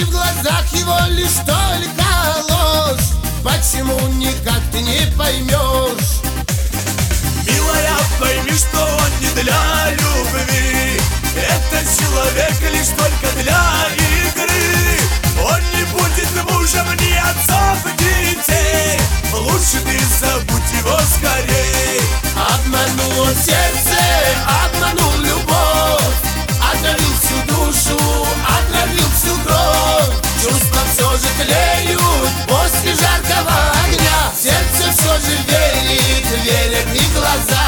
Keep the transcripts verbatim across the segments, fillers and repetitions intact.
в глазах его лишь только ложь. Почему никак ты не поймешь? Милая, пойми, что он не для любви. Это человек лишь только для игры. Он не будет мужем ни отцов, детей. Лучше ты забудь его скорей. Обманул он сердце, обманул любовь, отравил всю душу, отравил всю кровь. Чувства все же тлеют после жаркого огня. Сердце все же верит, верят и глаза.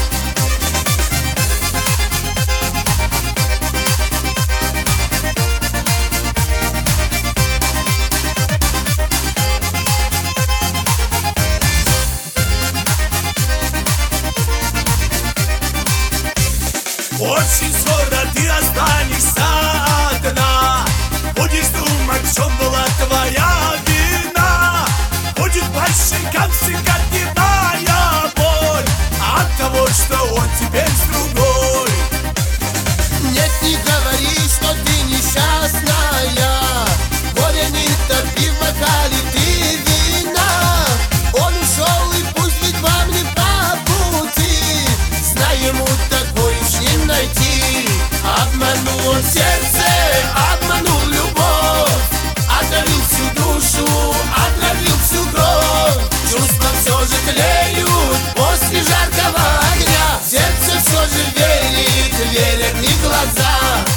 Очень скоро ты останешься одна. Будешь думать, в чем была твоя вина. Будет по щекам стекать дневная боль от того, что он теперь с другой. Нет, не говори, что ты несчастная. Горе не топи в бокале ты вина. Он ушел, и пусть ведь вам не по пути. Знай, ему такой уж не найти. Обманул он сердце, обманул любовь, отравил всю душу, отравил всю кровь. Чувства все же тлеют после жаркого огня. Сердце все же верит, верят и глаза.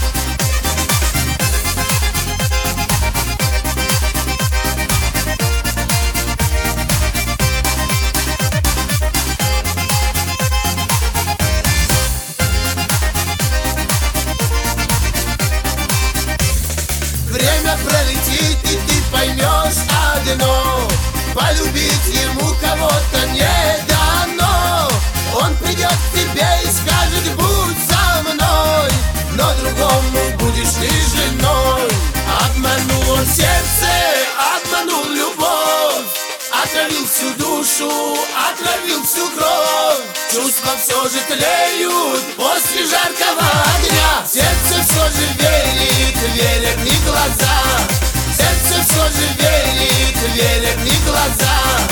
Время пролетит, и ты поймешь одно: полюбить ему кого-то не дано. Он придет к тебе и скажет: будь со мной, но другому будешь ты женой. Обманул он сердце, обманул любовь, отравил всю душу, отравил всю кровь. Чувства все же тлеют после жаркого огня. Сердце все же верит, верят и глаза. Сердце все же верит, верят и глаза.